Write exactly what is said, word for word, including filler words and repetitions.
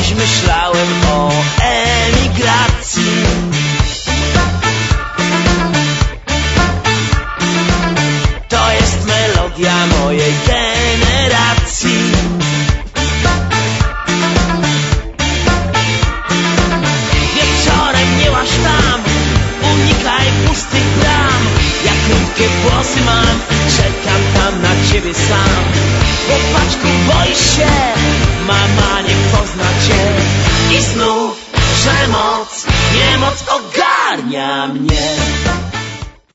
Dziś myślałem o emigracji. To jest melodia mojej generacji. Wieczorem nie łaż tam, unikaj pustych bram. Ja krótkie włosy mam, czekam tam na ciebie sam. Chłopaczku, boisz się, mama nie pozna cię. I znów przemoc, niemoc ogarnia mnie.